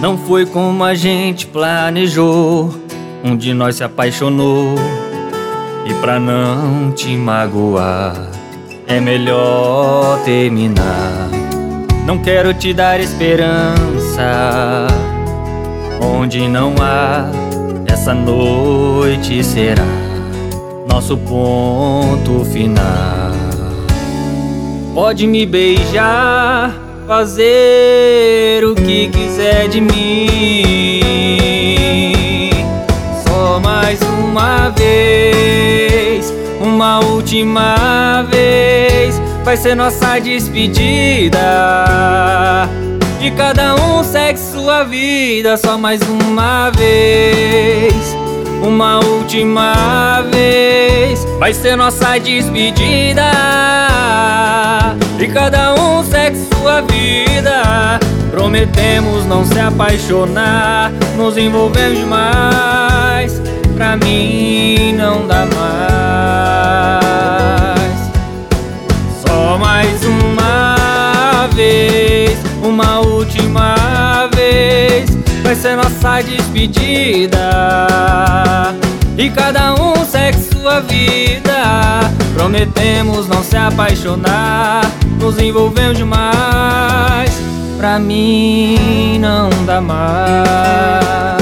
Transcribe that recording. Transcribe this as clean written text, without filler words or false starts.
Não foi como a gente planejou, um de nós se apaixonou. E pra não te magoar, é melhor terminar. Não quero te dar esperança onde não há. Essa noite será nosso ponto final. Pode me beijar, fazer o que quiser de mim. Só mais uma vez, uma última vez, vai ser nossa despedida. E cada um segue sua vida. Só mais uma vez, uma última vez, vai ser nossa despedida. E cada um segue sua vida. Prometemos não se apaixonar, nos envolvemos demais, pra mim não dá mais. Só mais uma vez, uma última vez, vai ser nossa despedida. E cada um segue sua vida. Prometemos não se apaixonar, nos envolvemos demais, pra mim não dá mais.